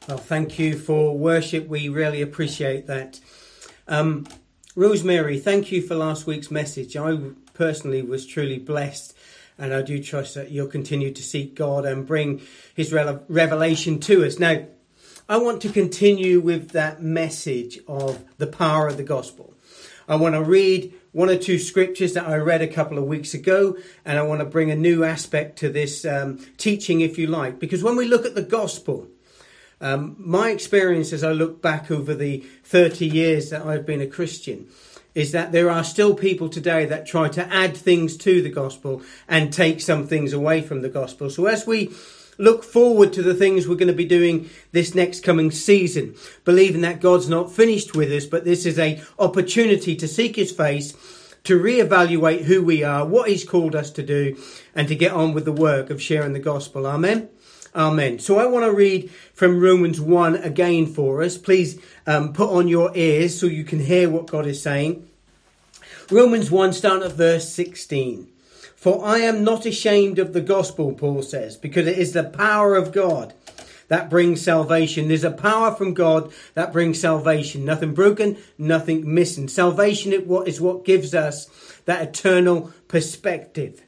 Well, thank you for worship. We really appreciate that. Rosemary, thank you for last week's message. I personally was truly blessed, and I do trust that you'll continue to seek God and bring his revelation to us. Now, I want to continue with that message of the power of the gospel. I want to read one or two scriptures that I read a couple of weeks ago, and I want to bring a new aspect to this teaching, if you like. Because when we look at the gospel, my experience as I look back over the 30 years that I've been a Christian is that there are still people today that try to add things to the gospel and take some things away from the gospel. So as we look forward to the things we're going to be doing this next coming season, believing that God's not finished with us, but this is an opportunity to seek his face, to reevaluate who we are, what he's called us to do, and to get on with the work of sharing the gospel. Amen. Amen. So I want to read from Romans 1 again for us. Please put on your ears so you can hear what God is saying. Romans 1, starting at verse 16. For I am not ashamed of the gospel, Paul says, because it is the power of God that brings salvation. There's a power from God that brings salvation. Nothing broken, nothing missing. Salvation is what gives us that eternal perspective.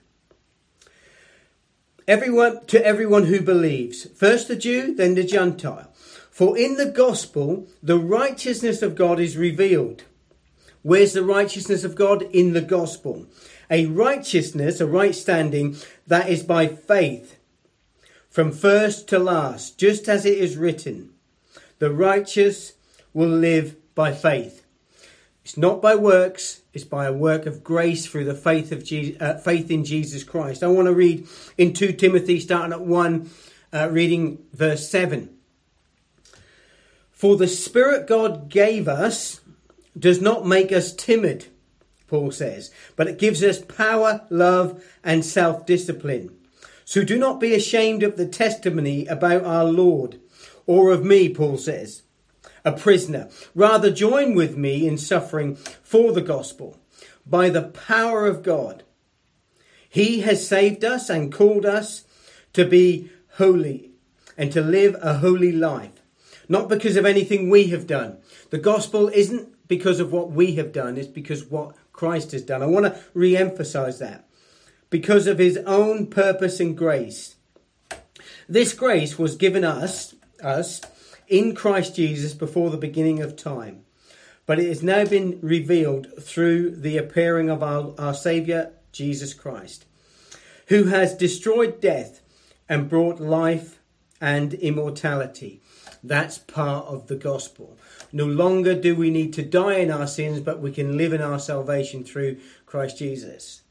Everyone who believes, first the Jew, then the Gentile. For in the gospel, the righteousness of God is revealed. Where's the righteousness of God? In the gospel. A righteousness, a right standing, that is by faith, from first to last, just as it is written, the righteous will live by faith. It's not by works, it's by a work of grace through the faith in Jesus Christ. I want to read in 2 Timothy, starting at 1, reading verse 7. For the Spirit God gave us does not make us timid, Paul says, but it gives us power, love, and self-discipline. So do not be ashamed of the testimony about our Lord, or of me, Paul says, a prisoner. Rather join with me in suffering for the gospel by the power of God. He has saved us and called us to be holy and to live a holy life, not because of anything we have done. The gospel isn't because of what we have done, it's because what Christ has done. I want to re-emphasize that. Because of his own purpose and grace. This grace was given us in Christ Jesus before the beginning of time. But it has now been revealed through the appearing of our Saviour, Jesus Christ, who has destroyed death and brought life and immortality. That's part of the gospel. No longer do we need to die in our sins, but we can live in our salvation through Christ Jesus.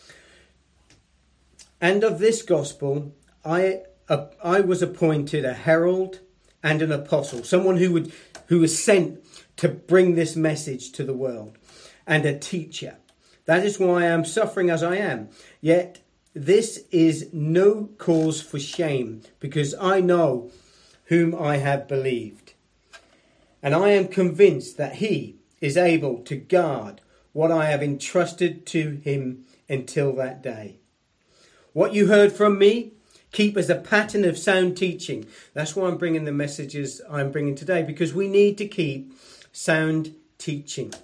And of this gospel, I was appointed a herald and an apostle, someone who was sent to bring this message to the world, and a teacher. That is why I am suffering as I am. Yet this is no cause for shame, because I know whom I have believed. And I am convinced that he is able to guard what I have entrusted to him until that day. What you heard from me, keep as a pattern of sound teaching. That's why I'm bringing the messages I'm bringing today, because we need to keep sound teaching.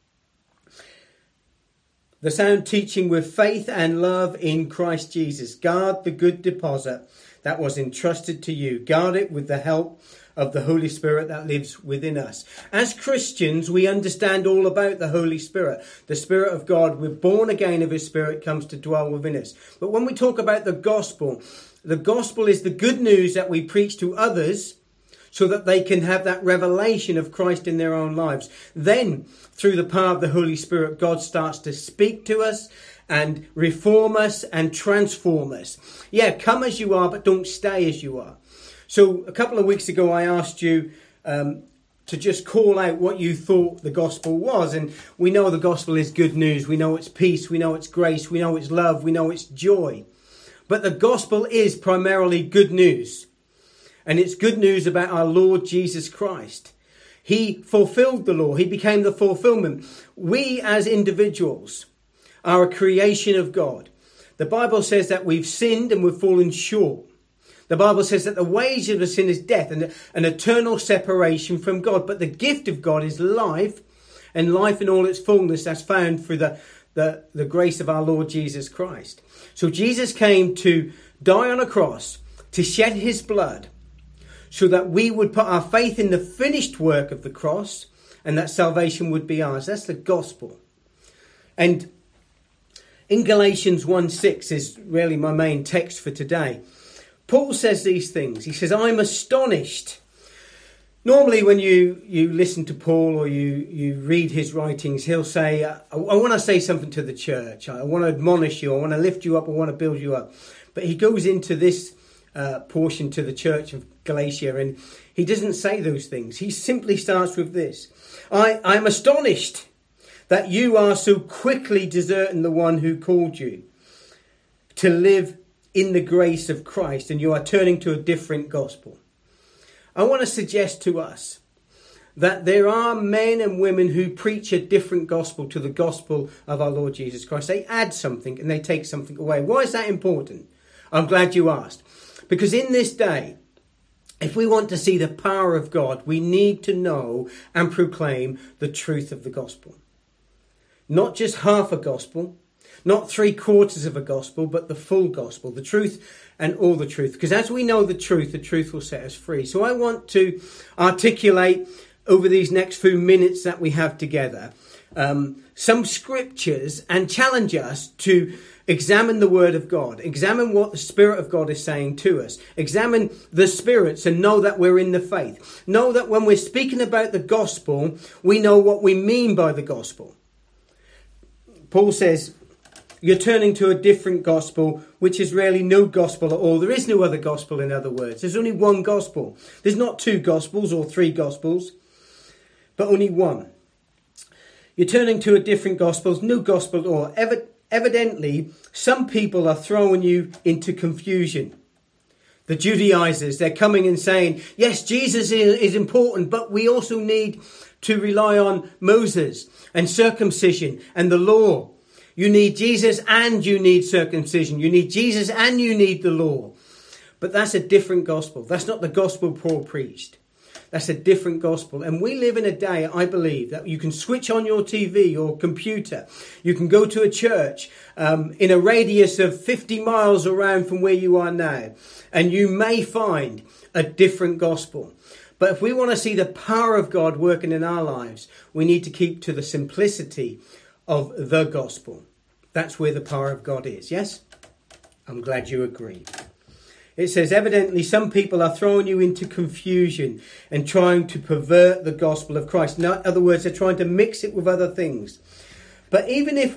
The sound teaching with faith and love in Christ Jesus. Guard the good deposit that was entrusted to you. Guard it with the help of the Holy Spirit that lives within us. As Christians, we understand all about the Holy Spirit, the Spirit of God. We're born again of his Spirit, comes to dwell within us. But when we talk about the gospel is the good news that we preach to others so that they can have that revelation of Christ in their own lives. Then, through the power of the Holy Spirit, God starts to speak to us and reform us and transform us. Yeah, come as you are, but don't stay as you are. So a couple of weeks ago, I asked you to just call out what you thought the gospel was. And we know the gospel is good news. We know it's peace. We know it's grace. We know it's love. We know it's joy. But the gospel is primarily good news. And it's good news about our Lord Jesus Christ. He fulfilled the law. He became the fulfillment. We as individuals are a creation of God. The Bible says that we've sinned and we've fallen short. The Bible says that the wage of the sin is death and an eternal separation from God. But the gift of God is life, and life in all its fullness that's found through the grace of our Lord Jesus Christ. So Jesus came to die on a cross, to shed his blood, so that we would put our faith in the finished work of the cross and that salvation would be ours. That's the gospel. And in Galatians 1:6 is really my main text for today. Paul says these things. He says, I'm astonished. Normally when you listen to Paul or you read his writings, he'll say, I want to say something to the church. I want to admonish you. I want to lift you up. I want to build you up. But he goes into this portion to the church of Galatia and he doesn't say those things. He simply starts with this. I'm astonished that you are so quickly deserting the one who called you to live in the grace of Christ, and you are turning to a different gospel. I want to suggest to us that there are men and women who preach a different gospel to the gospel of our Lord Jesus Christ. They add something and they take something away. Why is that important? I'm glad you asked. Because in this day, if we want to see the power of God, we need to know and proclaim the truth of the gospel. Not just half a gospel, not 3/4 of a gospel, but the full gospel, the truth and all the truth. Because as we know the truth will set us free. So I want to articulate over these next few minutes that we have together some scriptures and challenge us to examine the word of God, examine what the Spirit of God is saying to us, examine the spirits and know that we're in the faith. Know that when we're speaking about the gospel, we know what we mean by the gospel. Paul says, you're turning to a different gospel, which is really no gospel at all. There is no other gospel, in other words. There's only one gospel. There's not 2 gospels or 3 gospels, but only one. You're turning to a different gospel, no gospel at all. Evidently, some people are throwing you into confusion. The Judaizers, they're coming and saying, yes, Jesus is important, but we also need to rely on Moses and circumcision and the law. You need Jesus and you need circumcision. You need Jesus and you need the law. But that's a different gospel. That's not the gospel Paul preached. That's a different gospel. And we live in a day, I believe, that you can switch on your TV or computer. You can go to a church in a radius of 50 miles around from where you are now. And you may find a different gospel. But if we want to see the power of God working in our lives, we need to keep to the simplicity of the gospel. That's where the power of God is. Yes? I'm glad you agree. It says, evidently some people are throwing you into confusion and trying to pervert the gospel of Christ. In other words, they're trying to mix it with other things. But even if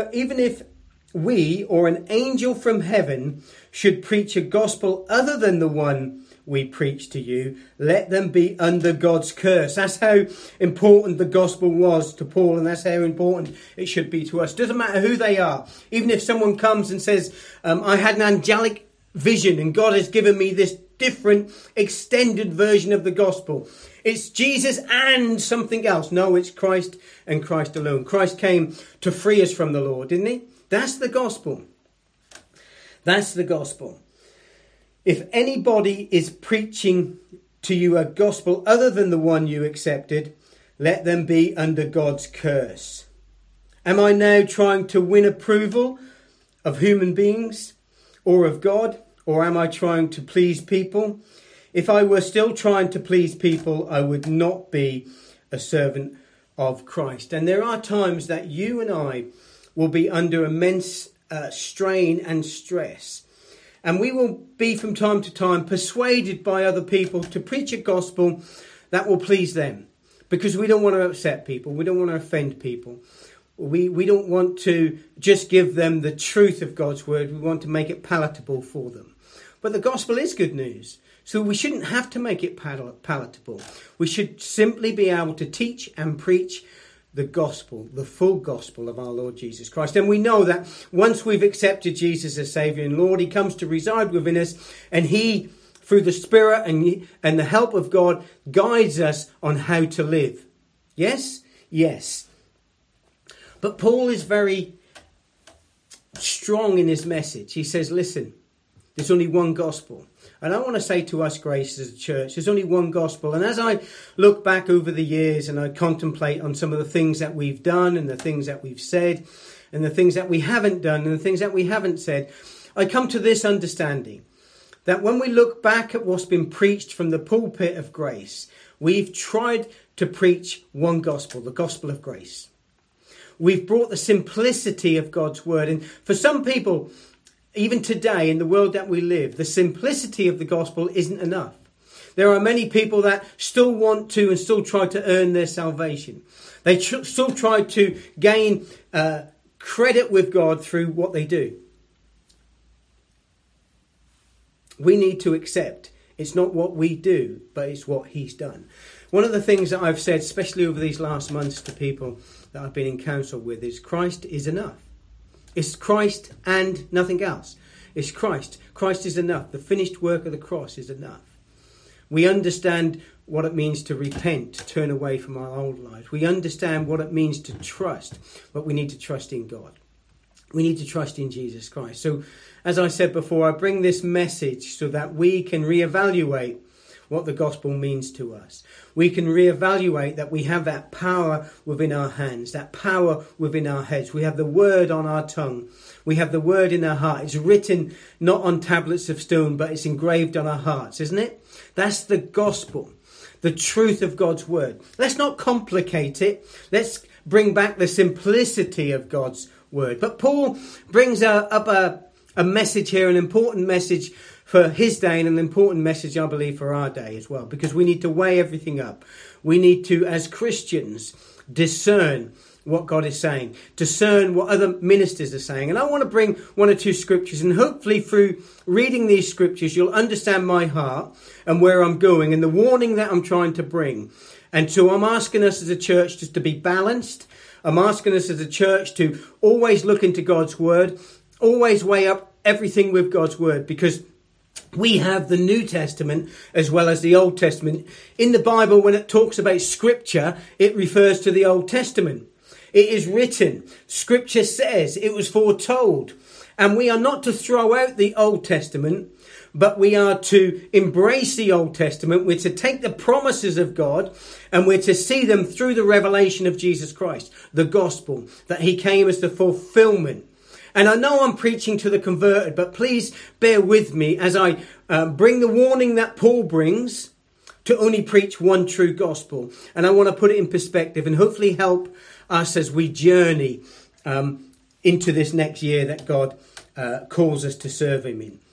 we or an angel from heaven should preach a gospel other than the one we preach to you, let them be under God's curse. That's how important the gospel was to Paul, and that's how important it should be to us. Doesn't matter who they are. Even if someone comes and says, I had an angelic vision and God has given me this different extended version of the gospel. It's Jesus and something else. No, it's Christ and Christ alone. Christ came to free us from the law, didn't he? That's the gospel. That's the gospel. If anybody is preaching to you a gospel other than the one you accepted, let them be under God's curse. Am I now trying to win approval of human beings or of God? Or am I trying to please people? If I were still trying to please people, I would not be a servant of Christ. And there are times that you and I will be under immense strain and stress. And we will be from time to time persuaded by other people to preach a gospel that will please them. Because we don't want to upset people. We don't want to offend people. We don't want to just give them the truth of God's word. We want to make it palatable for them. But the gospel is good news. So we shouldn't have to make it palatable. We should simply be able to teach and preach the gospel, the full gospel of our Lord Jesus Christ. And we know that once we've accepted Jesus as Saviour and Lord, he comes to reside within us, and he, through the Spirit and the help of God, guides us on how to live. Yes? Yes. But Paul is very strong in his message. He says, listen, there's only one gospel. And I want to say to us, Grace, as a church, there's only one gospel. And as I look back over the years and I contemplate on some of the things that we've done and the things that we've said and the things that we haven't done and the things that we haven't said, I come to this understanding that when we look back at what's been preached from the pulpit of Grace, we've tried to preach one gospel, the gospel of grace. We've brought the simplicity of God's word. And for some people, even today in the world that we live, the simplicity of the gospel isn't enough. There are many people that still want to and still try to earn their salvation. They still try to gain credit with God through what they do. We need to accept it's not what we do, but it's what he's done. One of the things that I've said, especially over these last months to people that I've been in counsel with, is Christ is enough. It's Christ and nothing else. It's Christ. Christ is enough. The finished work of the cross is enough. We understand what it means to repent, to turn away from our old lives. We understand what it means to trust, but we need to trust in God. We need to trust in Jesus Christ. So, as I said before, I bring this message so that we can reevaluate what the gospel means to us. We can reevaluate that we have that power within our hands, that power within our heads. We have the word on our tongue. We have the word in our heart. It's written not on tablets of stone, but it's engraved on our hearts, isn't it? That's the gospel, the truth of God's word. Let's not complicate it. Let's bring back the simplicity of God's word. But Paul brings up a message here, an important message for his day and an important message, I believe, for our day as well, because we need to weigh everything up. We need to, as Christians, discern what God is saying, discern what other ministers are saying. And I want to bring one or two scriptures, and hopefully through reading these scriptures, you'll understand my heart and where I'm going and the warning that I'm trying to bring. And so I'm asking us as a church just to be balanced. I'm asking us as a church to always look into God's word, always weigh up everything with God's word, because we have the New Testament as well as the Old Testament. In the Bible, when it talks about Scripture, it refers to the Old Testament. It is written. Scripture says it was foretold. And we are not to throw out the Old Testament, but we are to embrace the Old Testament. We're to take the promises of God and we're to see them through the revelation of Jesus Christ, the gospel, that he came as the fulfillment. And I know I'm preaching to the converted, but please bear with me as I bring the warning that Paul brings to only preach one true gospel. And I want to put it in perspective and hopefully help us as we journey into this next year that God calls us to serve him in.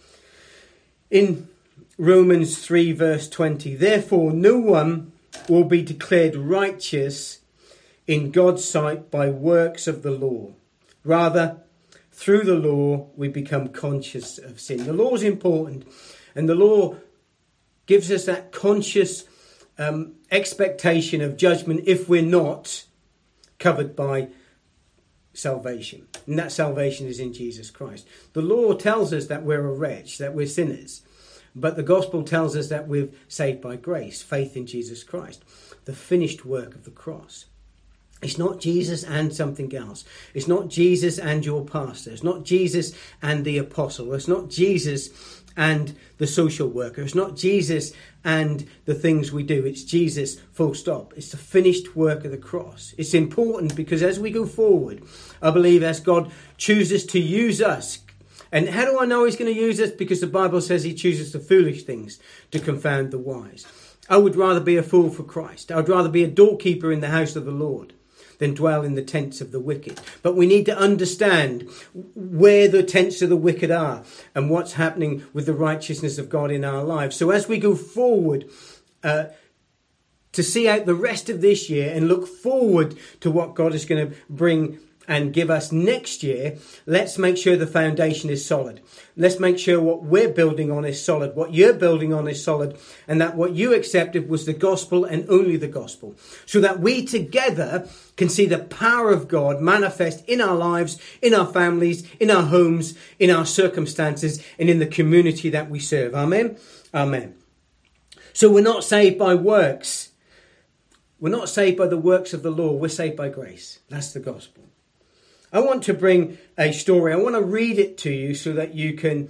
In Romans 3 verse 20, therefore no one will be declared righteous in God's sight by works of the law. Rather, through the law, we become conscious of sin. The law is important, and the law gives us that conscious expectation of judgment if we're not covered by salvation. And that salvation is in Jesus Christ. The law tells us that we're a wretch, that we're sinners. But the gospel tells us that we're saved by grace, faith in Jesus Christ, the finished work of the cross. It's not Jesus and something else. It's not Jesus and your pastor. It's not Jesus and the apostle. It's not Jesus and the social worker. It's not Jesus and the things we do. It's Jesus, full stop. It's the finished work of the cross. It's important because as we go forward, I believe as God chooses to use us. And how do I know he's going to use us? Because the Bible says he chooses the foolish things to confound the wise. I would rather be a fool for Christ. I would rather be a doorkeeper in the house of the Lord than dwell in the tents of the wicked. But we need to understand where the tents of the wicked are and what's happening with the righteousness of God in our lives. So as we go forward to see out the rest of this year and look forward to what God is going to bring and give us next year, let's make sure the foundation is solid. Let's make sure what we're building on is solid, what you're building on is solid, and that what you accepted was the gospel and only the gospel, so that we together can see the power of God manifest in our lives, in our families, in our homes, in our circumstances, and in the community that we serve. Amen? Amen. So we're not saved by works. We're not saved by the works of the law. We're saved by grace. That's the gospel. I want to bring a story. I want to read it to you so that you can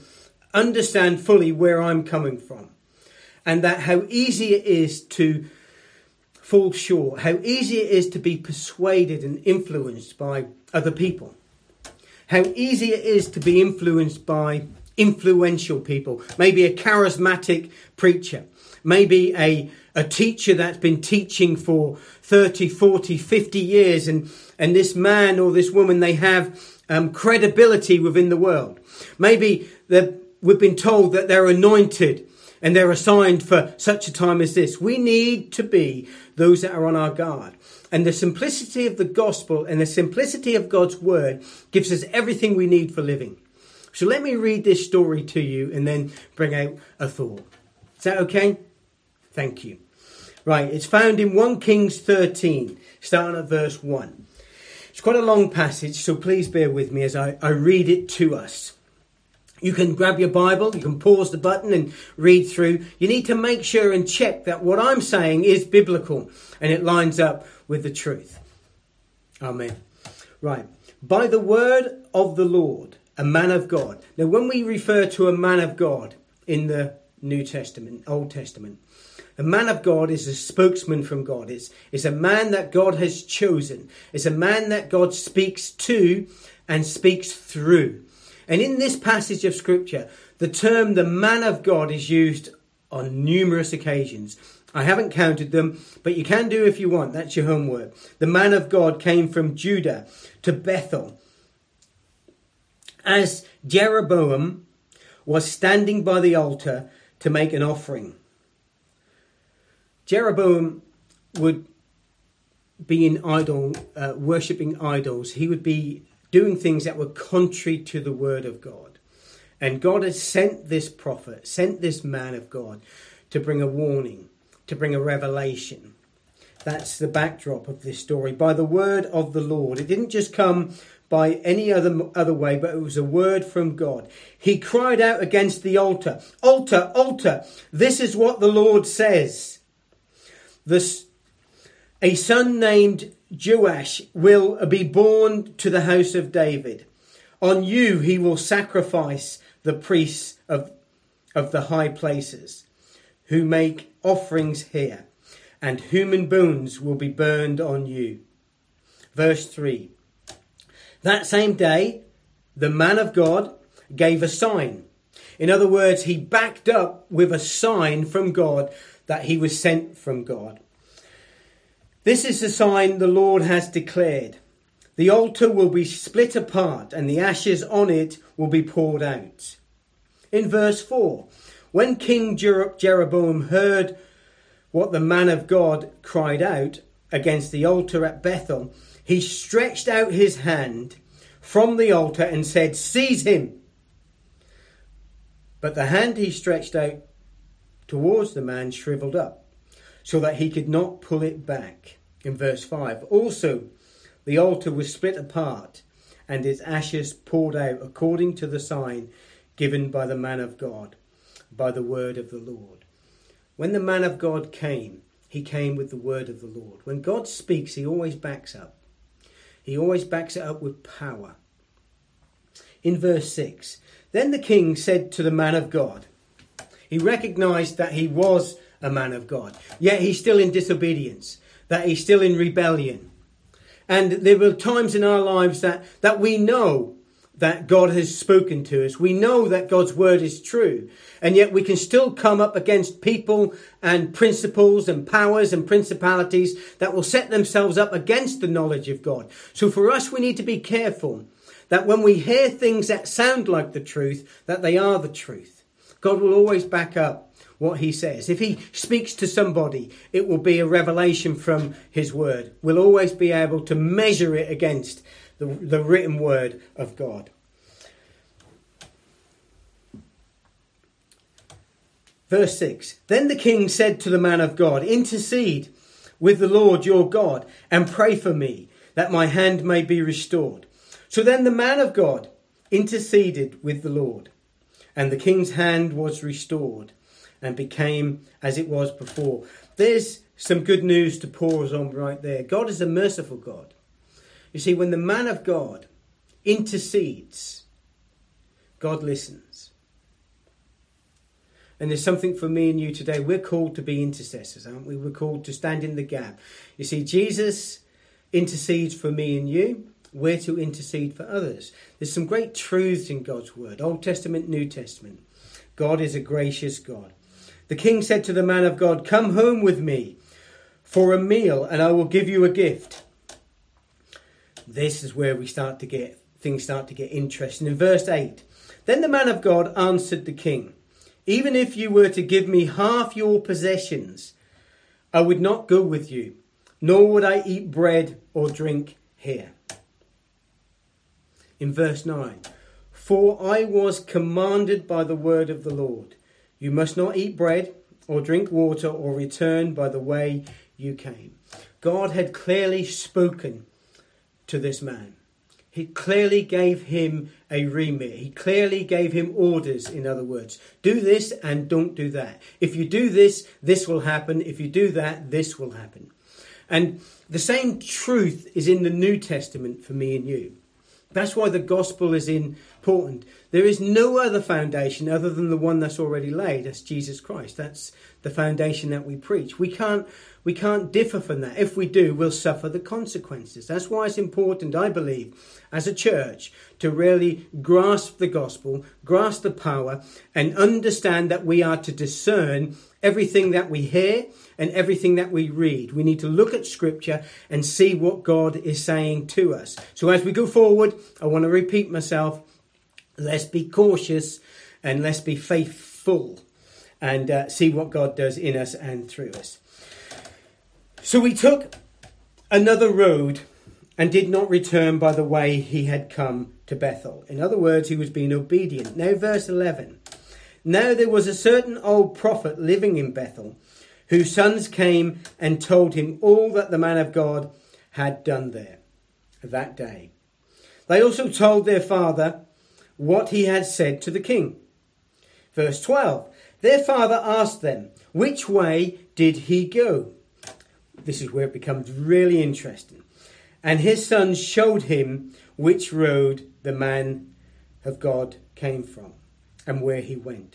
understand fully where I'm coming from. And that how easy it is to fall short, how easy it is to be persuaded and influenced by other people. How easy it is to be influenced by influential people. Maybe a charismatic preacher. Maybe a teacher that's been teaching for 30, 40, 50 years. And this man or this woman, they have credibility within the world. Maybe we've been told that they're anointed and they're assigned for such a time as this. We need to be those that are on our guard. And the simplicity of the gospel and the simplicity of God's word gives us everything we need for living. So let me read this story to you and then bring out a thought. Is that okay? Thank you. Right, it's found in 1 Kings 13, starting at verse 1. It's quite a long passage, so please bear with me as I read it to us. You can grab your Bible, you can pause the button and read through. You need to make sure and check that what I'm saying is biblical and it lines up with the truth. Amen. Right. By the word of the Lord, a man of God. Now, when we refer to a man of God in the New Testament, Old Testament, a man of God is a spokesman from God. It's a man that God has chosen. It's a man that God speaks to and speaks through. And in this passage of scripture, the term the man of God is used on numerous occasions. I haven't counted them, but you can do if you want. That's your homework. The man of God came from Judah to Bethel as Jeroboam was standing by the altar to make an offering. Jeroboam would be in worshipping idols. He would be doing things that were contrary to the word of God. And God has sent this prophet, sent this man of God to bring a warning, to bring a revelation. That's the backdrop of this story. By the word of the Lord. It didn't just come by any other way, but it was a word from God. He cried out against the altar. Altar, altar, this is what the Lord says. A son named Joash will be born to the house of David. On you he will sacrifice the priests of the high places who make offerings here, and human bones will be burned on you. Verse 3. That same day, the man of God gave a sign. In other words, he backed up with a sign from God that he was sent from God. This is the sign the Lord has declared. The altar will be split apart and the ashes on it will be poured out. In verse 4, when King Jeroboam heard what the man of God cried out against the altar at Bethel, he stretched out his hand from the altar and said, "Seize him." But the hand he stretched out towards the man shriveled up, so that he could not pull it back. In verse 5, also the altar was split apart and its ashes poured out according to the sign given by the man of God, by the word of the Lord. When the man of God came, he came with the word of the Lord. When God speaks, he always backs up. He always backs it up with power. In verse 6, then the king said to the man of God, he recognized that he was a man of God, yet he's still in disobedience, that he's still in rebellion. And there were times in our lives that we know that God has spoken to us. We know that God's word is true. And yet we can still come up against people and principles and powers and principalities that will set themselves up against the knowledge of God. So for us, we need to be careful that when we hear things that sound like the truth, that they are the truth. God will always back up what he says. If he speaks to somebody, it will be a revelation from his word. We'll always be able to measure it against the written word of God. Verse 6, then the king said to the man of God, intercede with the Lord your God and pray for me that my hand may be restored. So then the man of God interceded with the Lord, and the king's hand was restored and became as it was before. There's some good news to pause on right there. God is a merciful God. You see, when the man of God intercedes, God listens. And there's something for me and you today. We're called to be intercessors, aren't we? We're called to stand in the gap. You see, Jesus intercedes for me and you. We're to intercede for others. There's some great truths in God's word, Old Testament, New Testament. God is a gracious God. The king said to the man of God, "Come home with me for a meal, and I will give you a gift." This is where things start to get interesting. In verse 8, then the man of God answered the king, "Even if you were to give me half your possessions, I would not go with you, nor would I eat bread or drink here." In verse 9, "For I was commanded by the word of the Lord, you must not eat bread or drink water or return by the way you came." God had clearly spoken to this man. He clearly gave him a remit. He clearly gave him orders, in other words. Do this and don't do that. If you do this, this will happen. If you do that, this will happen. And the same truth is in the New Testament for me and you. That's why the gospel is important. There is no other foundation other than the one that's already laid. That's Jesus Christ. That's the foundation that we preach. We can't differ from that. If we do, we'll suffer the consequences. That's why it's important, I believe, as a church, to really grasp the gospel, grasp the power, and understand that we are to discern everything that we hear and everything that we read. We need to look at Scripture and see what God is saying to us. So as we go forward, I want to repeat myself. Let's be cautious and let's be faithful and see what God does in us and through us. So he took another road and did not return by the way he had come to Bethel. In other words, he was being obedient. Now verse 11. Now there was a certain old prophet living in Bethel, whose sons came and told him all that the man of God had done there that day. They also told their father what he had said to the king. Verse 12. Their father asked them, which way did he go? This is where it becomes really interesting. And his sons showed him which road the man of God came from and where he went.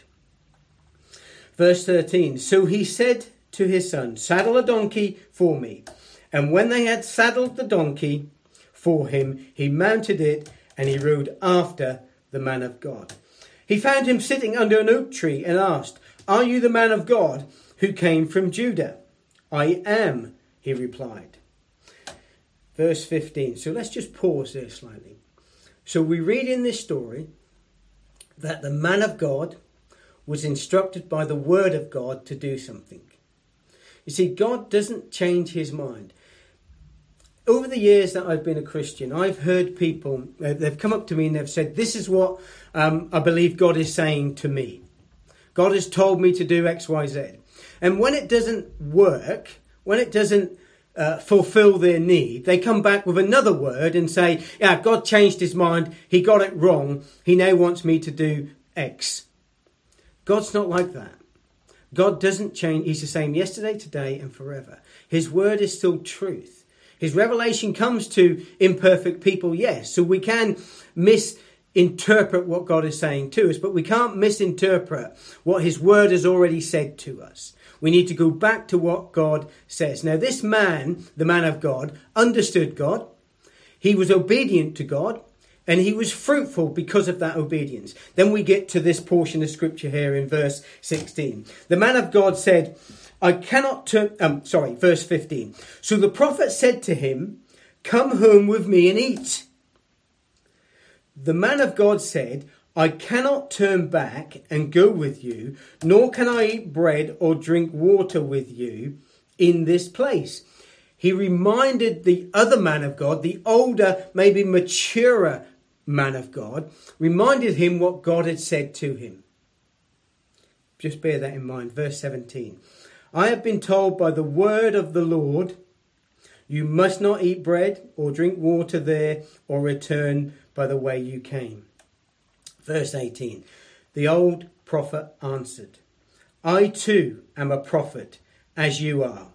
Verse 13. So he said to his son, saddle a donkey for me. And when they had saddled the donkey for him, he mounted it and he rode after the man of God. He found him sitting under an oak tree and asked, are you the man of God who came from Judah? I am, he replied. Verse 15. So let's just pause there slightly. So we read in this story that the man of God was instructed by the word of God to do something. You see, God doesn't change his mind. Over the years that I've been a Christian, I've heard people, they've come up to me and they've said, this is what I believe God is saying to me. God has told me to do X, Y, Z. And when it doesn't work, when it doesn't fulfill their need, they come back with another word and say, yeah, God changed his mind. He got it wrong. He now wants me to do X. God's not like that. God doesn't change. He's the same yesterday, today, and forever. His word is still truth. His revelation comes to imperfect people, yes. So we can misinterpret what God is saying to us, but we can't misinterpret what his word has already said to us. We need to go back to what God says. Now, this man, the man of God, understood God. He was obedient to God, and he was fruitful because of that obedience. Then we get to this portion of scripture here in verse 16. The man of God said, verse 15. So the prophet said to him, come home with me and eat. The man of God said, I cannot turn back and go with you, nor can I eat bread or drink water with you in this place. He reminded the other man of God, the older, maybe maturer man of God, reminded him what God had said to him. Just bear that in mind. Verse 17. I have been told by the word of the Lord, you must not eat bread or drink water there or return by the way you came. Verse 18. The old prophet answered, I too am a prophet as you are.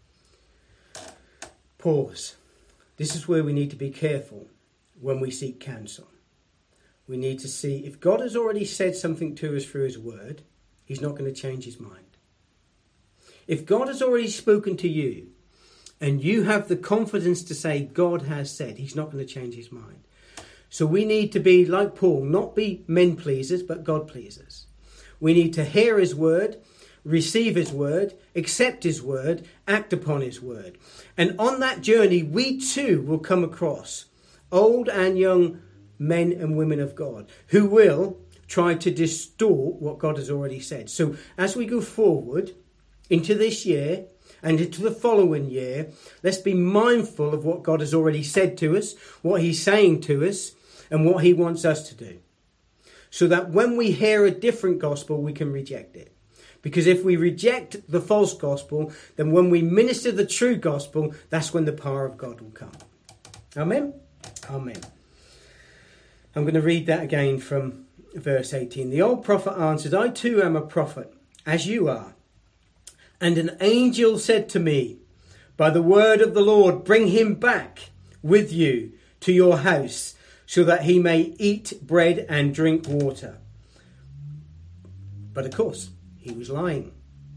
Pause. This is where we need to be careful when we seek counsel. We need to see if God has already said something to us through his word. he's not going to change his mind. If God has already spoken to you and you have the confidence to say God has said, he's not going to change his mind. So we need to be like Paul, not be men pleasers, but God pleasers. We need to hear his word, receive his word, accept his word, act upon his word. And on that journey, we too will come across old and young men and women of God who will try to distort what God has already said. So as we go forward into this year and into the following year, let's be mindful of what God has already said to us, what he's saying to us, and what he wants us to do. So that when we hear a different gospel, we can reject it. Because if we reject the false gospel, then when we minister the true gospel, that's when the power of God will come. Amen? Amen. I'm going to read that again from verse 18. The old prophet answered, I too am a prophet, as you are. And an angel said to me, by the word of the Lord, bring him back with you to your house, so that he may eat bread and drink water. But of course, he was lying.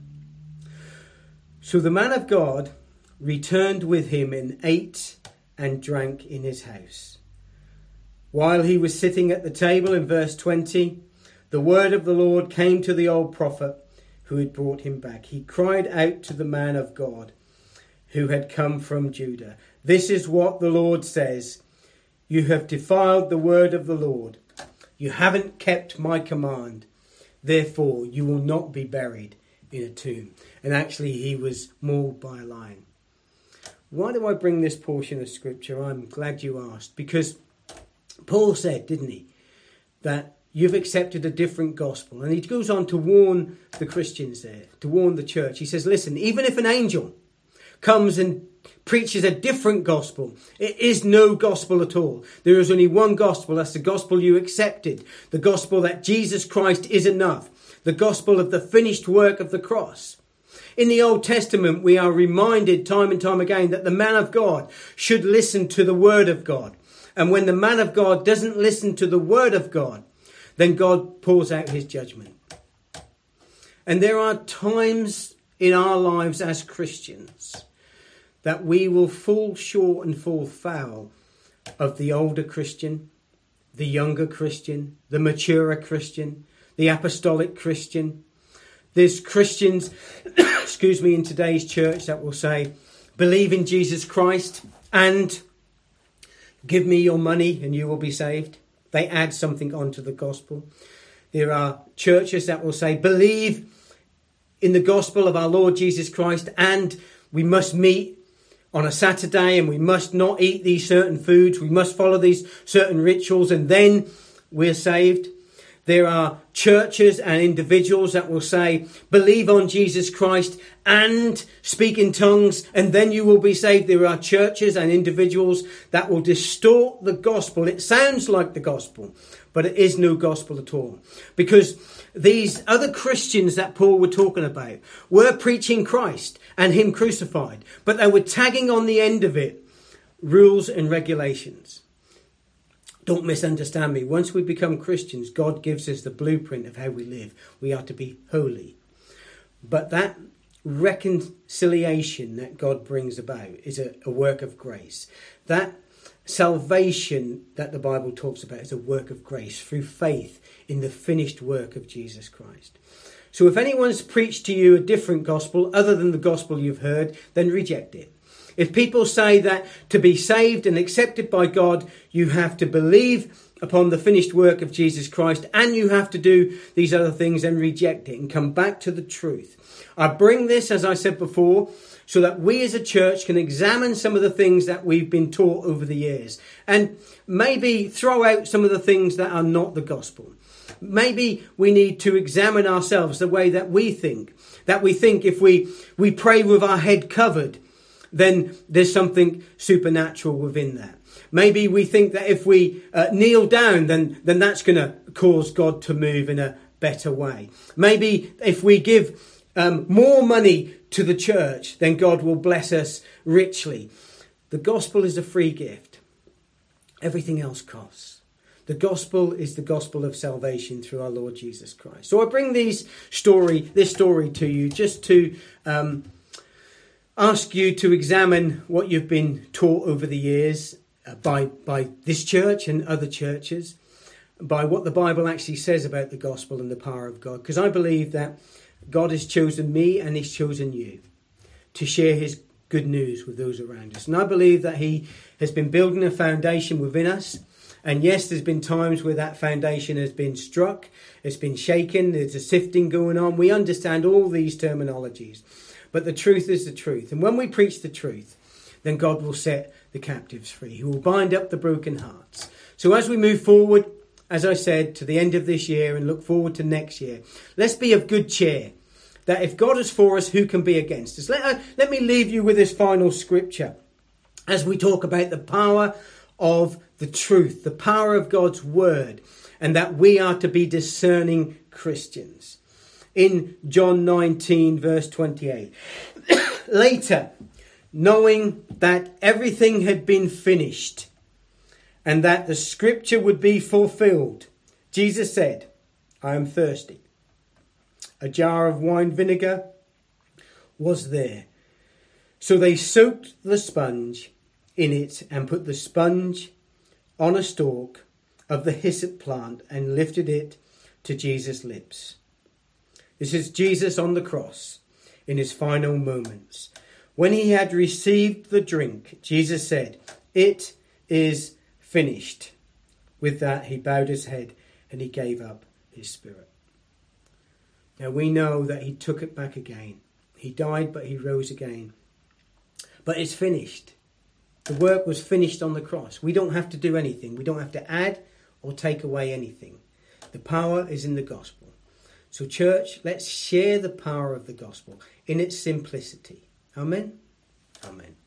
So the man of God returned with him and ate and drank in his house. While he was sitting at the table, in verse 20, the word of the Lord came to the old prophet who had brought him back. He cried out to the man of God who had come from Judah. This is what the Lord says. You have defiled the word of the Lord. You haven't kept my command. Therefore, you will not be buried in a tomb. And actually, he was mauled by a lion. Why do I bring this portion of scripture? I'm glad you asked. Because Paul said, didn't he, that you've accepted a different gospel. And he goes on to warn the Christians there, to warn the church. He says, listen, even if an angel comes and preaches a different gospel, it is no gospel at all. There is only one gospel. That's the gospel you accepted. The gospel that Jesus Christ is enough. The gospel of the finished work of the cross. In the Old Testament, we are reminded time and time again that the man of God should listen to the word of God. And when the man of God doesn't listen to the word of God, then God pours out his judgment. And there are times in our lives as Christians that we will fall short and fall foul of the older Christian, the younger Christian, the maturer Christian, the apostolic Christian. There's Christians, in today's church that will say, believe in Jesus Christ and give me your money and you will be saved. They add something onto the gospel. There are churches that will say, believe in the gospel of our Lord Jesus Christ and we must meet on a Saturday and we must not eat these certain foods. We must follow these certain rituals and then we're saved. There are churches and individuals that will say, believe on Jesus Christ and speak in tongues and then you will be saved. There are churches and individuals that will distort the gospel. It sounds like the gospel, but it is no gospel at all. Because these other Christians that Paul were talking about were preaching Christ and him crucified, but they were tagging on the end of it rules and regulations. Don't misunderstand me. Once we become Christians, God gives us the blueprint of how we live. We are to be holy. But that reconciliation that God brings about is a work of grace. That salvation that the Bible talks about is a work of grace through faith in the finished work of Jesus Christ. So if anyone's preached to you a different gospel other than the gospel you've heard, then reject it. If people say that to be saved and accepted by God, you have to believe upon the finished work of Jesus Christ and you have to do these other things, and reject it and come back to the truth. I bring this, as I said before, so that we as a church can examine some of the things that we've been taught over the years and maybe throw out some of the things that are not the gospel. Maybe we need to examine ourselves the way that we think if we pray with our head covered, then there's something supernatural within that. Maybe we think that if we kneel down, then that's going to cause God to move in a better way. Maybe if we give more money to the church, then God will bless us richly. The gospel is a free gift. Everything else costs. The gospel is the gospel of salvation through our Lord Jesus Christ. So I bring this story to you just to ask you to examine what you've been taught over the years by this church and other churches, by what the Bible actually says about the gospel and the power of God. Because I believe that God has chosen me and he's chosen you to share his good news with those around us. And I believe that he has been building a foundation within us. And yes, there's been times where that foundation has been struck, it's been shaken, there's a sifting going on. We understand all these terminologies. But the truth is the truth. And when we preach the truth, then God will set the captives free. He will bind up the broken hearts. So as we move forward, as I said, to the end of this year and look forward to next year, let's be of good cheer. That if God is for us, who can be against us? Let me leave you with this final scripture as we talk about the power of the truth, the power of God's word, and that we are to be discerning Christians. In John 19, verse 28. Later, knowing that everything had been finished and that the scripture would be fulfilled, Jesus said, I am thirsty. A jar of wine vinegar was there. So they soaked the sponge in it and put the sponge on a stalk of the hyssop plant and lifted it to Jesus' lips. This is Jesus on the cross in his final moments. When he had received the drink, Jesus said, "It is finished." With that, he bowed his head and he gave up his spirit. Now we know that he took it back again. He died, but he rose again. But it's finished. The work was finished on the cross. We don't have to do anything. We don't have to add or take away anything. The power is in the gospel. So church, let's share the power of the gospel in its simplicity. Amen? Amen.